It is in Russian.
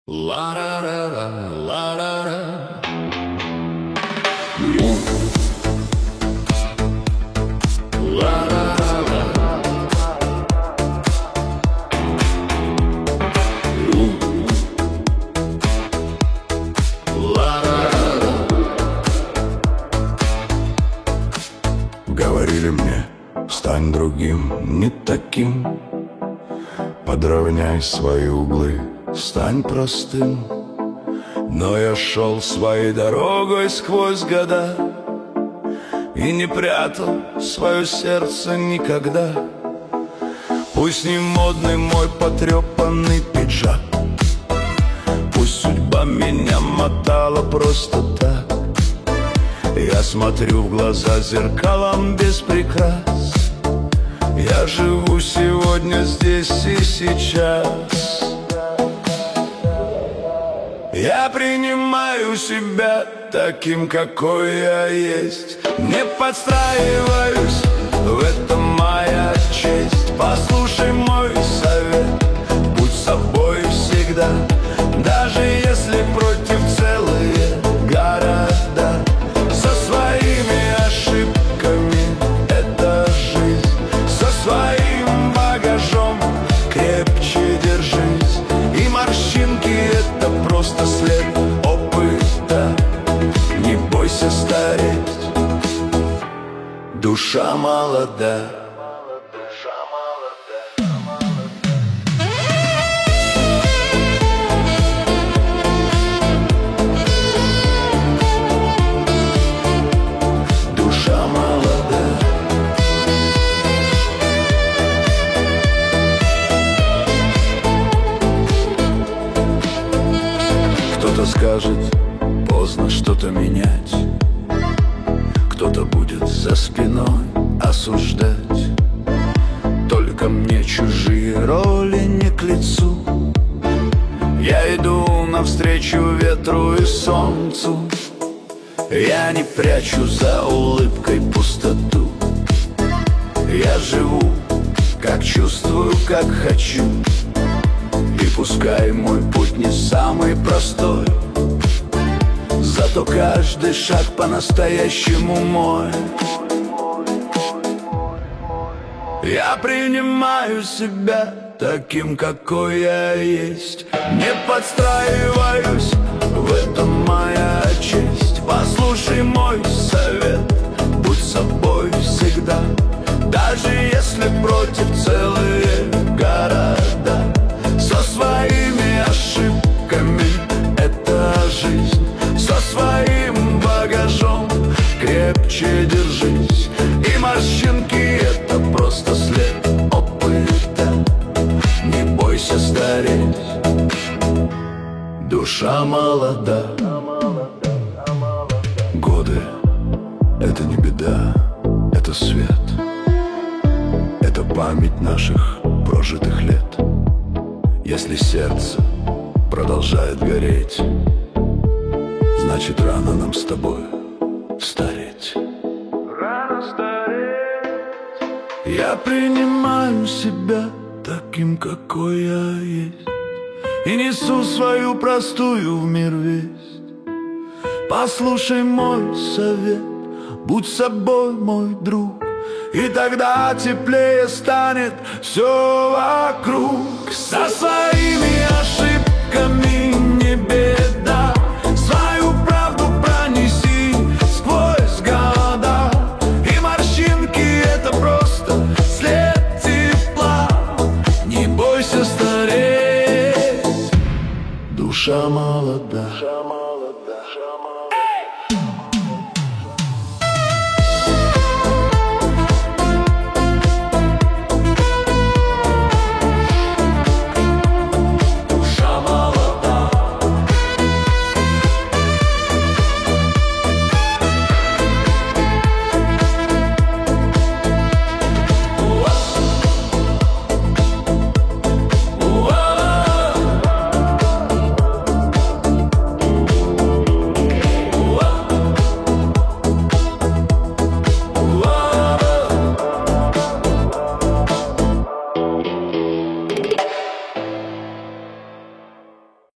Ла-ра-ра-ра, ла-ра-ра. Ла-ра-ра-ра. Ла-ра-ра-ра. Говорили мне, стань другим, не таким. Подровняй свои углы, стань простым. Но я шел своей дорогой сквозь года и не прятал свое сердце никогда. Пусть не модный мой потрепанный пиджак, пусть судьба меня мотала просто так. Я смотрю в глаза зеркалом без прикрас. Я живу сегодня здесь и сейчас. Я принимаю себя таким, какой я есть. Не подстраиваюсь, в этом моя честь. Послушай мой совет, будь собой всегда. Даже если против целые города. Со своими ошибками это жизнь, со своим багажом крепче держись. И морщинки — это просто след опыта. Не бойся стареть, душа молода. Душа молода. Кто-то скажет, поздно что-то менять. Кто-то будет за спиной осуждать. Только мне чужие роли не к лицу. Я иду навстречу ветру и солнцу. Я не прячу за улыбкой пустоту. Я живу, как чувствую, как хочу. И пускай мой путь не самый простой, зато каждый шаг по-настоящему мой. Я принимаю себя таким, какой я есть. Не подстраиваюсь, в этом моя честь. Послушай мой совет, будь собой всегда. Даже если против целые города. Со своими ошибками это жизнь, со своим багажом крепче держись. И морщинки — это просто след опыта. Не бойся стареть, душа молода. Годы — это не беда, это свет. Это память наших прожитых лет. Если сердце продолжает гореть, значит, рано нам с тобой стареть. Рано стареть. Я принимаю себя таким, какой я есть, и несу свою простую в мир весть. Послушай мой совет, будь собой, мой друг, и тогда теплее станет все вокруг. Со своими ошибками не беда, свою правду пронеси сквозь года. И морщинки — это просто след тепла. Не бойся стареть, душа молода.